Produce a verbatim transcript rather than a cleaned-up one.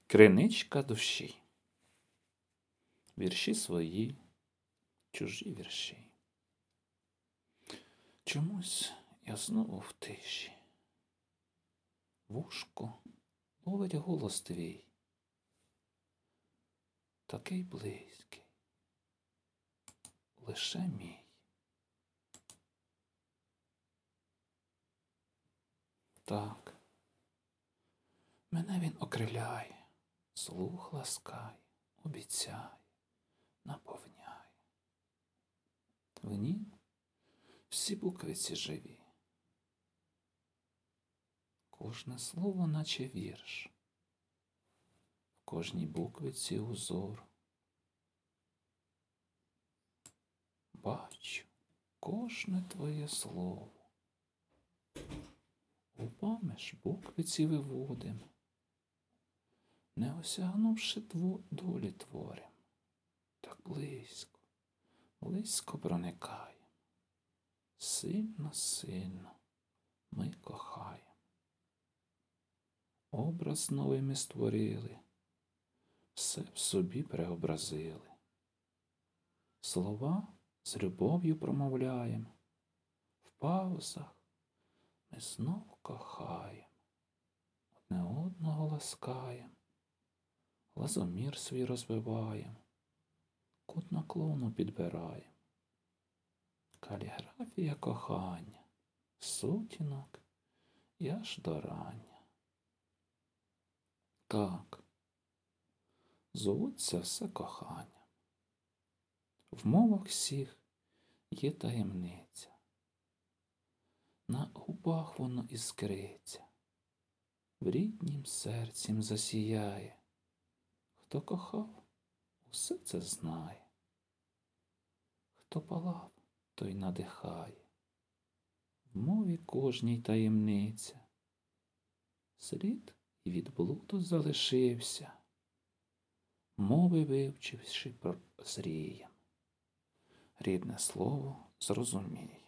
Криничка душі. Вірші свої, чужі вірші. Чомусь я знову в тиші. Вушко ловить голос твій. Такий близький. Лише мій. Так. Мене він окриляє. Слух ласкає, обіцяє, наповняє. В нім всі буквиці живі. Кожне слово, наче вірш. В кожній буквиці узор. Бачу кожне твоє слово. Губами ж буквиці виводим. Не осягнувши тво, долі творим, так близько, близько проникаєм. Сильно, сильно ми кохаєм. Образ новий ми створили, все в собі преобразили. Слова з любов'ю промовляєм, в паузах ми знов кохаєм, одне одного ласкаєм. Лазомір свій розвиваєм, кут наклону підбираєм. Каліграфія кохання, сутінок і аж до рання. Так, зовуться все коханням. В мовах всіх є таємниця. На губах воно іскриться, в ріднім серцем засіяє. Хто кохав, усе це знає. Хто палав, той надихає. В мові кожній таємниця. Слід і від блуду залишився. Мови вивчивши прозрієм. Рідне слово зрозумій.